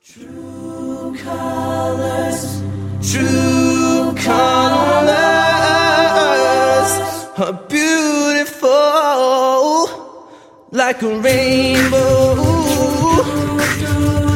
True colors, true colors are beautiful like a rainbow.